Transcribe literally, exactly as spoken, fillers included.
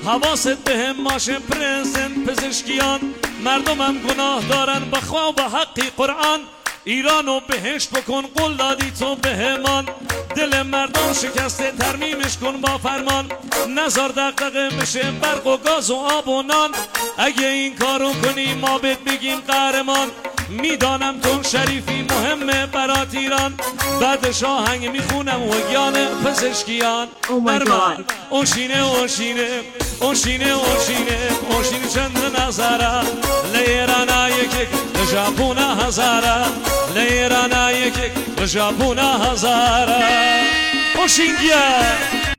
حواست به هم باشه پرزنت پزشکیان مردمم گناه دارن بخوا و حقی قرآن ایرانو بهشت بکن قول دادی تو به همان دل مردم شکسته ترمیمش کن با فرمان نزار دقدقه بشه برق و گاز و آب و نان اگه این کارو کنی ما بهت بگیم قهرمان میدانم تو شریفی مهمه برات ایران بعدش آهنگ میخونم و گیان پزشکیان برمان اوشینه اوشینه اوشینه اوشینه اوشینه چند نظره لیرانا یکیک ژاپونا هزاره لیرانا یکیک ژاپونا هزاره اوشینگیه